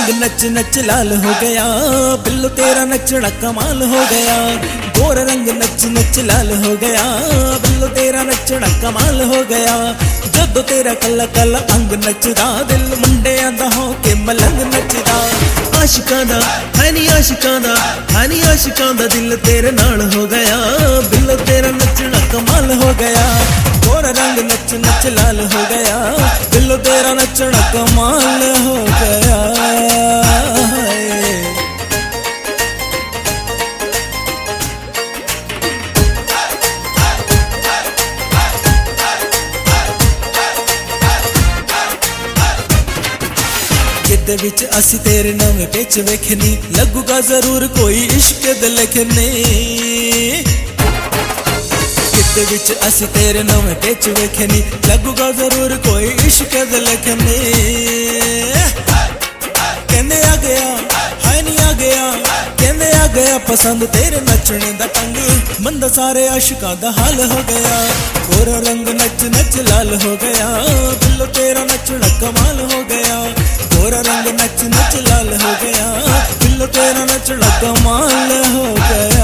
रंग नच नच लाल हो गया, बिल्लो तेरा नचना कमाल हो गया। गोरा रंग नच नच लाल हो गया, बिल्लो तेरा नचना कमाल हो गया। जदों तेरा कला कला अंग नचदा, दिल मुंडियां दा हो के मलंग नचदा। आशिकां दा है नी आशिकां दा, है नी आशिकां दा दिल तेरे नाल हो गया, बिल्लो तेरा नचना कमाल हो गया। गोरा रंग नच नच लाल हो गया, बिल्लो तेरा नचना कमाल हो गया। किते विच असी तेरे नवे पिच वेखनी, लगूगा जरूर कोई इश्क दे लिखने। किते विच असी तेरे नवे पिच वेखनी, लगूगा जरूर कोई इश्क दे लिखने। कहंदे आ गया है नी आ गया, कहंदे आ गया पसंद तेरे नचने दा टंग, मंदा सारे आशिकां दा हाल हो गया। गोरा रंग नच नच लाल हो गया, बिल्लो तेरा नचना कमाल हो गया। गोरा रंग नच नच लाल हो गया, बिल्लो तेरा नचना कमाल हो गया।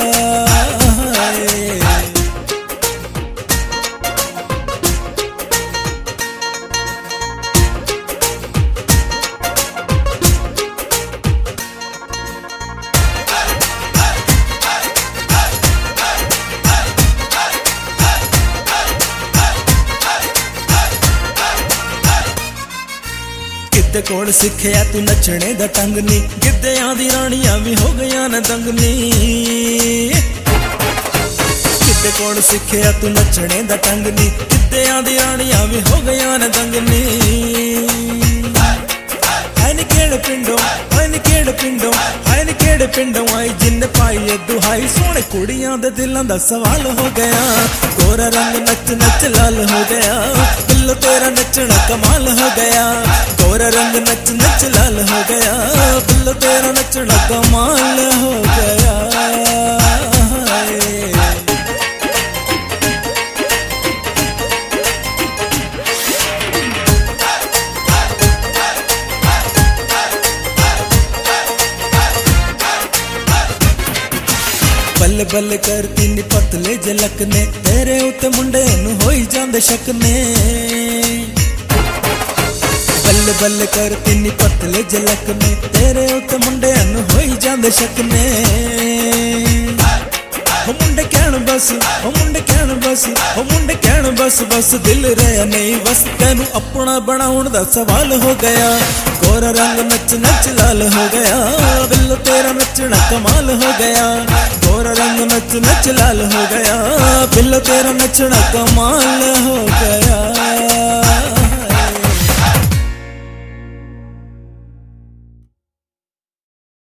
किते कोल सिखया तू नचने दा टंग नी, गिद्धियां दी रानियां भी हो गईयां न दंगनी। किते कोल सिखया तू नचने दा टंग नी, गिद्धियां दी रानियां भी हो गईयां न दंगनी। है नी केड़े पिंडों, है नी केड़े पिंडों, है नी केड़े पिंडों आई जिन्न पाई ए दुहाई, सोहणे कुड़ियां दे दिलां दा सवाल हो गया। गोरा रंग नच नच लाल हो गया, बिल्लो तेरा नचना कमाल हो गया। गोरा रंग नच नच लाल हो गया, बिल्लो तेरा नचना कमाल हो गया। बल्ले बल्ले करती नी पतले झलकने, तेरे उत्ते मुंडे नूं होई जांदे शक ने। बल्ले बल्ले करती नी पतले झलकने, तेरे उत्ते मुंडे नूं होई जांदे शक ने। हो मुंडे कहण बस, हो मुंडे कहण बस, हो मुंडे कहण बस बस, दिल रहा नहीं बस, तैनू अपना बनाउण दा सवाल हो गया। गोरा रंग नच नच लाल हो गया, बिल्लो तेरा नचना कमाल हो गया। गोरा रंग नच नच लाल हो गया, बिल्लो तेरा नचना कमाल हो